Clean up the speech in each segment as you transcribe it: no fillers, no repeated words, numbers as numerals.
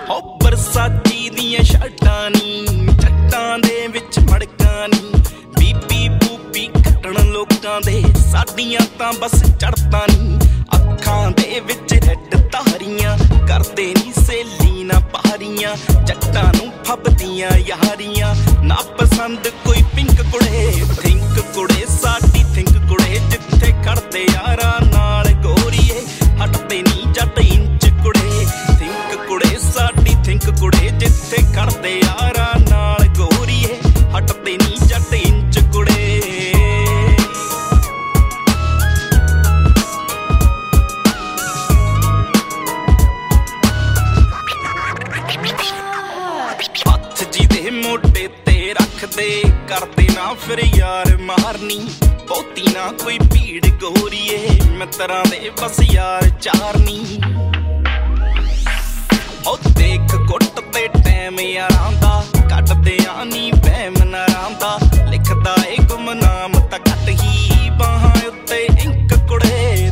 ਹੋ ਬਰਸਾਤੀ ਦੀਆਂ ਸ਼ਰਟਾਂ ਨੀ ਜੱਟਾਂ ਦੇ ਵਿੱਚ ਮੜਕਾਂ ਨੀ ਬੀਬੀ ਬੂਬੀ ਕੱਟਣ ਲੋਕਾਂ ਦੇ ਸਾਡੀਆਂ ਤਾਂ ਬਸ ਚੜਤਾਂ ਨੀ ਅੱਖਾਂ ਦੇ ਵਿੱਚ ਰੈਡ ਧਾਰੀਆਂ ਕਰਦੇ ਨੀ ਸੇਲੀ ਨਾ ਪਾਰੀਆਂ ਜੱਟਾਂ ਨੂੰ ਫੱਬਦੀਆਂ ਯਾਰੀਆਂ ਨਾ ਪਸੰਦ ਕੋਈ ਪਿੰਕ ਕੁੜੇ ਥਿੰਕ ਕੁੜੇ ਸਾਡੀ ਥਿੰਕ ਕੁੜੇ ਜਿੱਥੇ ਖੜਦੇ ਯਾਰਾਂ ਨਾਲ ਗੋਰੀਏ ਹਟਦੇ ਨੀ ਜੱਟ ਇੰਚ ਕੁੜੇ ਥਿੰਕ ਕੁੜੇ ਸਾਡੀ ਥਿੰਕ ਕੁੜੇ ਜਿੱਥੇ ਖੜਦੇ ਯਾਰਾਂ ਨਾਲ ਗੋਰੀਏ ਹਟਦੇ ਨੀ ਜੱਟ ਇੰਚ ਕੁੜੇ ਮੋਢੇ ਤੇ ਰੱਖਦੇ ਕਰਦੇ ਨਾ ਫਿਰ ਯਾਰ ਮਾਰਨੀ ਬਹੁਤੀ ਨਾ ਕੋਈ ਭੀੜ ਗੋਰੀਏ ਮਿੱਤਰਾਂ ਦੇ ਬਸ ਯਾਰ ਚਾਰਨੀ ਉਹ ਦੇਖ ਗੁੱਟ ਤੇ ਟੈਮ ਯਾਰਾਂ ਦਾ ਕੱਢਦੇ ਆ ਨੀ ਬਹਿਮ ਨਾਰਾਂ ਦਾ ਲਿਖਦਾ ਏ ਗੁਮਨਾਮ ਤਾਂ ਘੱਟ ਹੀ ਬਾਹਾਂ ਉੱਤੇ ਇੰਕ ਕੁੜੇ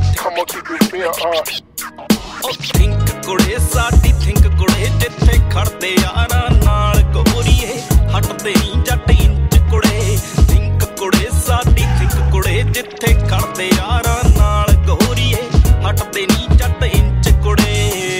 ਉਹ ਥਿੰਕ ਕੁੜੇ ਸਾਡੀ ਥਿੰਕ ਕੁੜੇ ਜਿੱਥੇ ਖੜਦੇ ਯਾਰਾਂ ਨਾਲ ਗੋਰੀਏ ਹਟਦੇ ਨੀ ਜੱਟ ਇੰਚ ਕੁੜੇ ਥਿੰਕ ਕੁੜੇ ਸਾਡੀ ਥਿੰਕ ਕੁੜੇ ਜਿੱਥੇ ਖੜਦੇ ਯਾਰਾਂ ਨਾਲ ਗੋਰੀਏ ਹਟਦੇ ਨੀ ਜੱਟ ਇੰਚ ਕੁੜੇ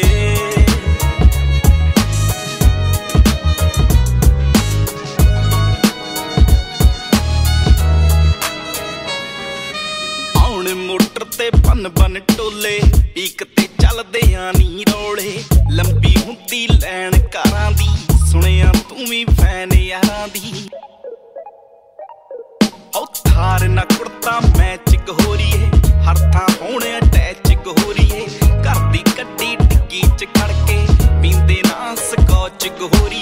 ਆਉਣ ਮੋਟਰ ਤੇ ਬਨ ਟੋਲੇ ਇੱਕ ਤੇ ਚੱਲਦੇ ਆ ਨੀ ਰੋਲੇ ਲੰਬੀ ਹੁੰਦੀ ਲੈਣ ਕਾਰਾਂ ਦੀ ਸੁਣਿਆ ਤੂੰ ਵੀ ਫੈਨ ਯਾਰਾਂ ਦੀ ਉਹ ਥਾਰ ਨਾ ਕੁੜਤਾ ਮੈਚ ਗੋਰੀਏ ਹਰ ਥਾਂ ਹੋਣ ਅਟੈਚ ਗੋਰੀਏ ਘਰ ਦੀ ਕੱਢੀ ਟਿੱਕੀ ਚ ਖੜ ਕੇ ਪੀਂਦੇ ਨਾ ਸਕੌਚ ਗੋਰੀ